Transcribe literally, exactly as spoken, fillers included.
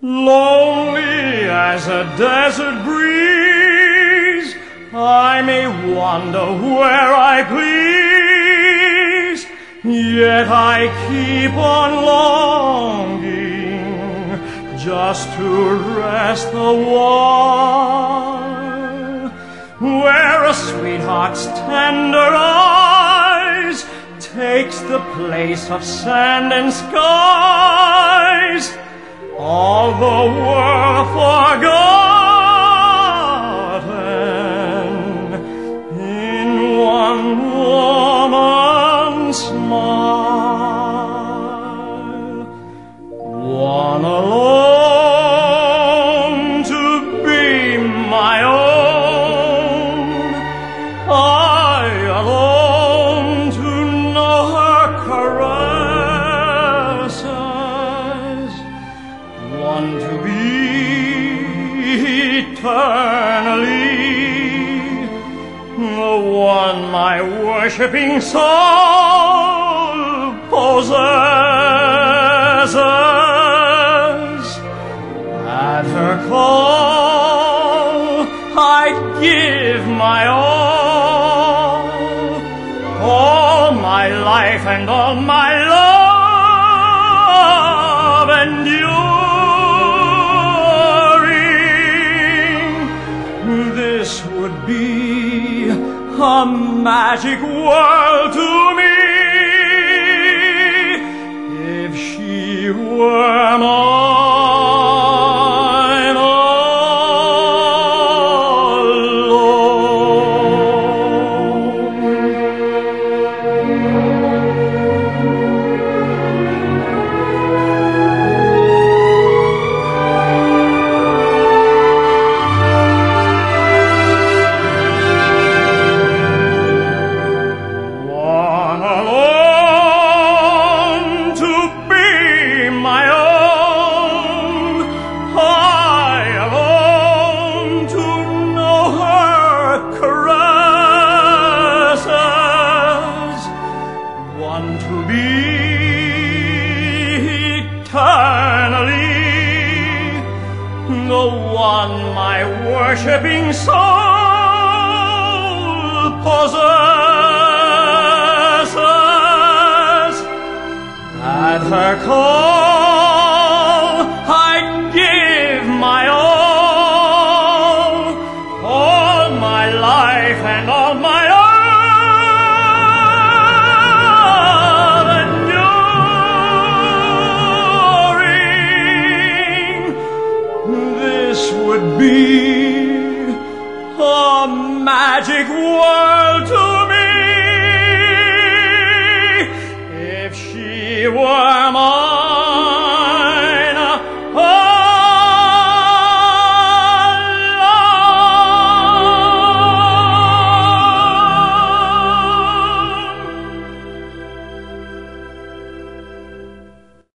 Lonely as a desert breeze, I may wander where I please, yet I keep on longing just to rest a while, where a sweetheart's tender eyes takes the place of sand and skies. All the world forgotten in one woman's smile. One alone to be my own, I alone to know her caresses. One to be eternally, the one my worshipping soul possesses. At her call, I give my all, all my life and all my love endure. This would be a magic world to me if she were mine. One to be eternally, the one my worshipping soul possesses. At her call, I give my all, all my life and all my love. Would be a magic world to me if she were